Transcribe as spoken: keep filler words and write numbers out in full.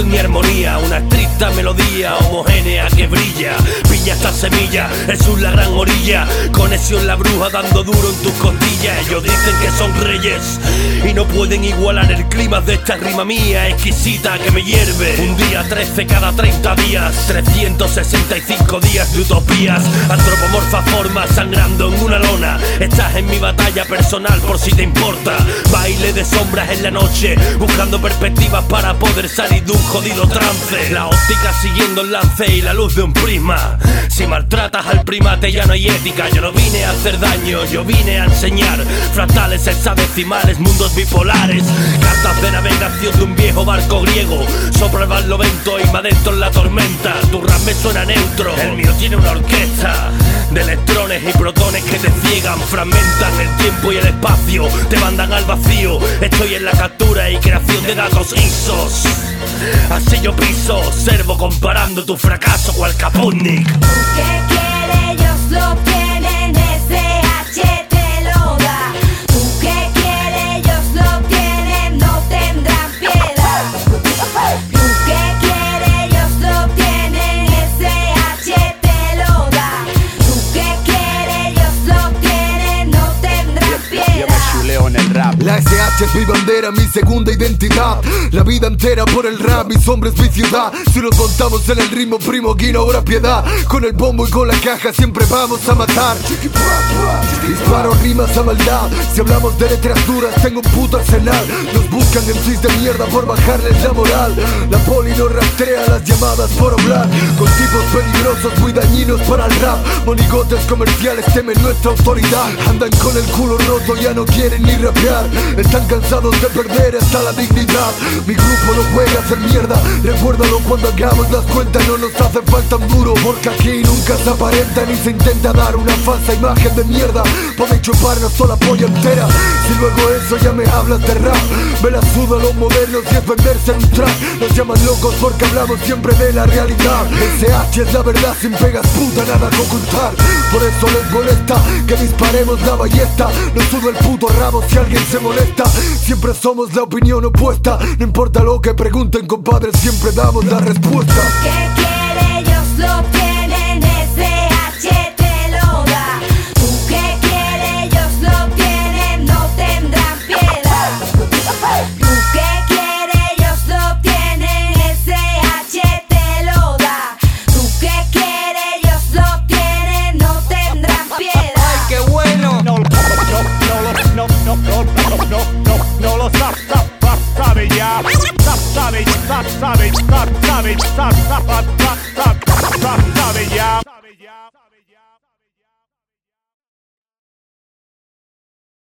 afinación ni armonía, una estricta melodía homogénea que brilla. Piña esta semilla, es la gran orilla. Conexión la bruja dando duro en tus costillas. Ellos dicen que son reyes y no pueden igualar el clima de esta rima mía exquisita que me hierve. Un día trece cada treinta días, trescientos sesenta y cinco días de utopías. Antropomorfa forma sangrando en una lona. Estás en mi batalla personal por si te importa. Baile de sombras en la noche, buscando perspectivas para poder salir de un jodido trance. La óptica siguiendo el lance y la luz de un prisma. Si maltratas al primate ya no hay ética. Yo no vine a hacer daño, yo vine a enseñar. Fractales, hexadecimales, mundos bipolares. Cartas de navegación de un viejo barco griego. Sopra el barlovento y me adentro en la tormenta. Tu rap me suena neutro, el mío tiene una orquesta de electrones y protones que te ciegan. Fragmentan el tiempo y el espacio, te mandan al vacío. Estoy en la captura y creación de datos I S Os. Así yo piso, observo comparando tu fracaso cual Kaputnik. ¿Tú qué quieres? Ellos lo tienen, S H te lo da. ¿Tú qué quieres? Ellos lo tienen, no tendrán piedad. ¿Tú qué quieres? Ellos lo tienen, S H te lo da. ¿Tú qué quieres? Ellos lo tienen, no tendrán piedad. Yo me chuleo en el rap. La S H es mi bandera, mi segunda identidad. La vida entera por el rap, mis hombres, mi ciudad. Si los montamos en el ritmo, primo, aquí no habrá piedad. Con el bombo y con la caja siempre vamos a matar. Disparo rimas a maldad. Si hablamos de letras duras, tengo un puto arsenal. Nos buscan en cis de mierda por bajarles la moral. La poli no rastrea las llamadas por hablar. Con tipos peligrosos muy dañinos para el rap. Monigotes comerciales temen nuestra autoridad. Andan con el culo roto, ya no quieren ni rapear. Están cansados de perder hasta la dignidad. Mi grupo no juega a hacer mierda. Recuérdalo cuando hagamos las cuentas. No nos hace falta un duro, porque aquí nunca se aparenta ni se intenta dar una falsa imagen de mierda. Podéis chuparnos toda la polla entera. Si luego eso ya me hablas de rap, me la suda los modernos y es venderse en un track. Nos llaman locos porque hablamos siempre de la realidad. S H es la verdad sin pegas, puta, nada que ocultar. Por eso les molesta que disparemos la ballesta. No sudo el puto rabo si alguien se molesta. Siempre somos la opinión opuesta. No importa lo que pregunten, compadre, siempre damos la respuesta. ¿Qué quiere? Ellos lo tienen, S H te lo da. ¿Tú qué quieres? Ellos lo tienen, no tendrán piedad. ¿Tú qué quieres? Ellos lo tienen, S H te lo da. ¿Tú qué quieres? Ellos lo tienen, no tendrán piedad. ¡Ay, qué bueno! No, no, no, no, no, no, no, no, no, no lo sabe, sabe ya. Sabe, sabe, sabe, sabe, sabe, sabe, sabe, sabe ya.